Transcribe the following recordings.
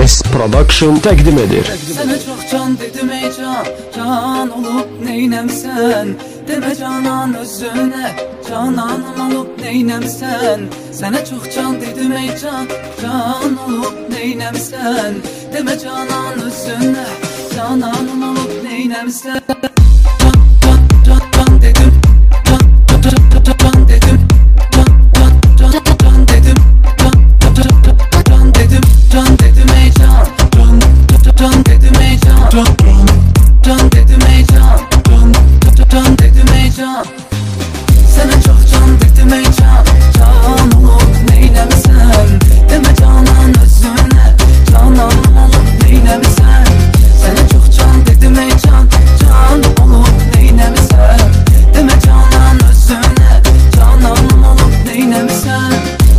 S Production təqdim edir. Sənə çox can dedim ey can, can olub neynəmsən? Demə canan özünə, cananım olub neynəmsən? Sənə çox can dedim ey can, can olub neynəmsən? Demə canan özünə, cananım olub neynəmsən? Can dedim, can dedim, can dedim ey can, can dedim ey can, can dedim ey can, can dedim ey can. Sənə çox can dedim ey can, can olub neynəmsən? Demə canan özünə, cananım olub neynəmsən? Sənə çox can dedim ey can, can olub neynəmsən? Demə canan özünə, cananım olub neynəmsən?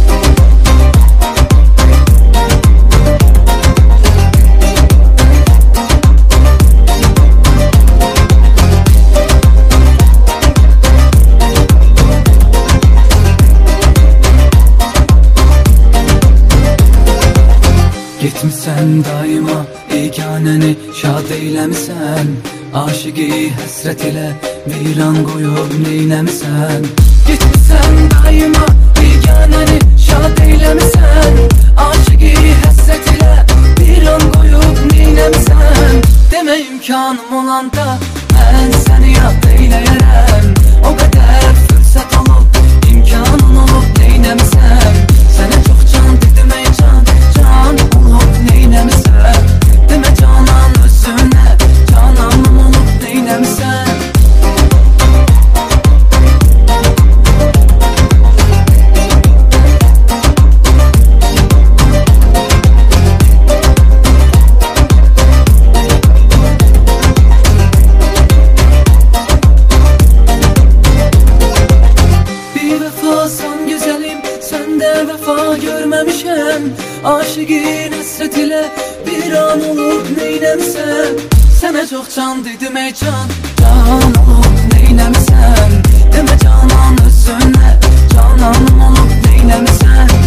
Getmişsən daima, yeganəni şad eyləmisən. Aşıqı həsrət ilə viran qoyub neynəmisən? Getmişsən daima, yeganəni şad eyləmisən. Aşıqı həsrət ilə viran qoyub neynəmisən? Demə imkanım olanda mən səni yad eyləyərəm. O qədər fürsət olub, imkanın olub neynəmisən? Sənə çox can dedim ey can, can olub neynəmisən? Demə canan özünə, cananım olub neynəmisən? Bir vəfasan gözəlim, səndə vəfa görməmişəm. Aşıqın həsrət ilə bir an olub neynəmisən? Sənə çox can dedim ey can, can olub neynəmisən? Demə canan özünə, cananım olub neynəmisən?